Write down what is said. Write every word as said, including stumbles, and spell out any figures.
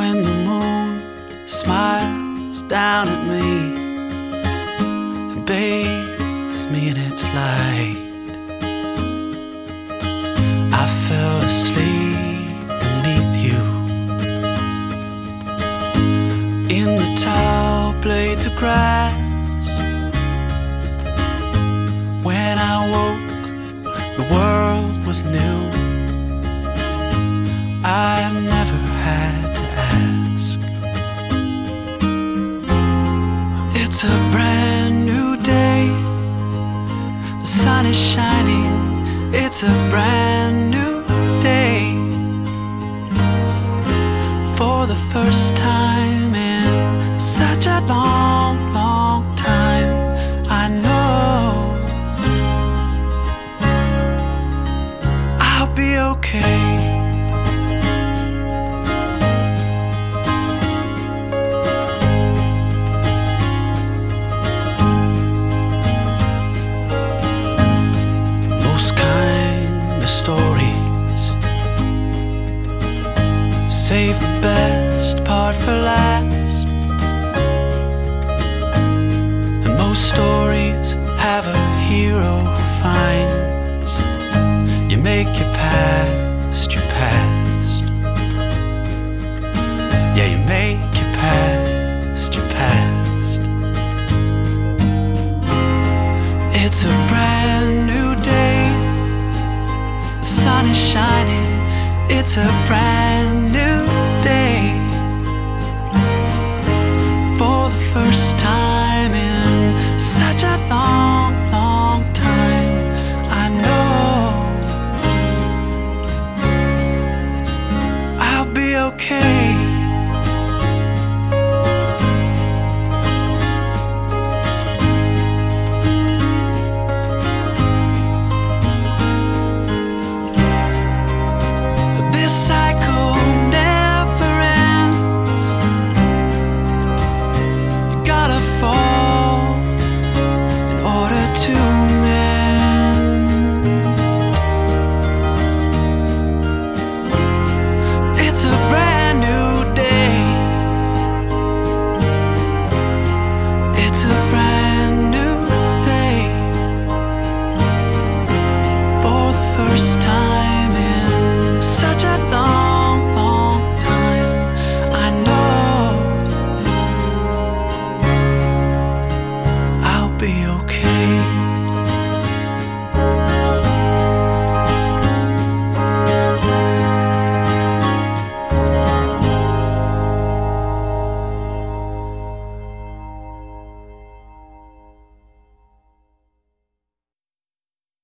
when the moon smiles down at me and bathes me in its light. I fell asleep beneath you in the tall blades of grass. When I woke, the world was new. I never had to ask. It's a brand new day. The sun is shining. It's a brand new day. For the first time in such a long, long time, I know I'll be okay. Stories save the best part for last, and most stories have a hero who finds you make your past your past. Yeah, you make your past your past. It's a brand new day. The sun is shining, it's a brand